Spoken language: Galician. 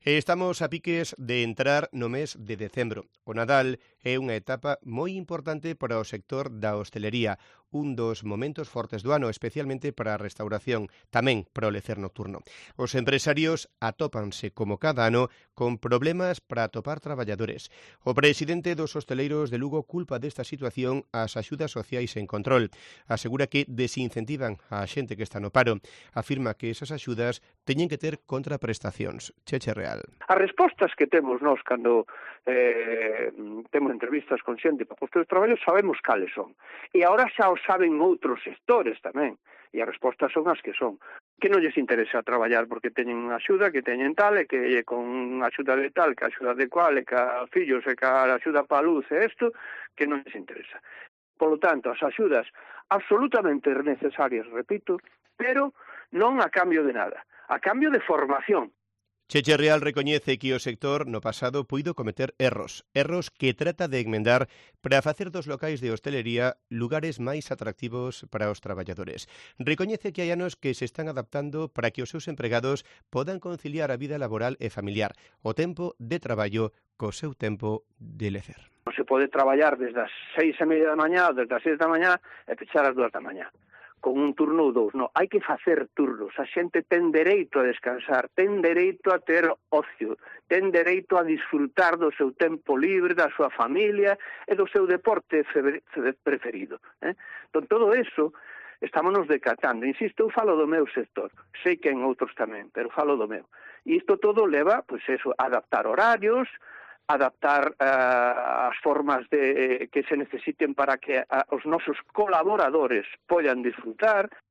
Estamos a piques de entrar no mes de decembro. O Nadal é unha etapa moi importante para o sector da hostelería, un dos momentos fortes do ano, especialmente para a restauración, tamén para o lecer nocturno. Os empresarios atópanse, como cada ano, con problemas para atopar traballadores. O presidente dos hosteleiros de Lugo culpa desta situación ás axudas sociais en control. Asegura que desincentivan a xente que está no paro. Afirma que esas axudas teñen que ter contraprestacións. Cheche Real. As respostas que temos nós cando temos entrevistas con xente para postos de traballo sabemos cales son. E agora xa o saben outros sectores tamén. E as respostas son as que son. Que non lles interesa traballar porque teñen axuda, que teñen tal, e que con axuda de tal, que axuda de cual, e que a fillos, e que a axuda para a luz, e isto, que non lles interesa. Por lo tanto, as axudas absolutamente necesarias, repito, pero non a cambio de nada, a cambio de formación. Cheche Real recoñece que o sector no pasado puido cometer erros que trata de enmendar para facer dos locais de hostelería lugares máis atractivos para os traballadores. Recoñece que hai anos que se están adaptando para que os seus empregados podan conciliar a vida laboral e familiar, o tempo de traballo co seu tempo de lecer. Non se pode traballar desde as 6:30 da mañá, desde as 6 da mañá e pechar as 2 da mañá. Con un turno ou dous, non, hai que facer turnos, a xente ten dereito a descansar, ten dereito a ter ocio, ten dereito a disfrutar do seu tempo libre, da súa familia e do seu deporte preferido. Entón, todo eso estámonos decatando. Insisto, eu falo do meu sector, sei que en outros tamén, pero falo do meu. E isto todo leva, pois eso, a adaptar horarios, adaptar as formas que se necesiten para que os nosos colaboradores poidan disfrutar.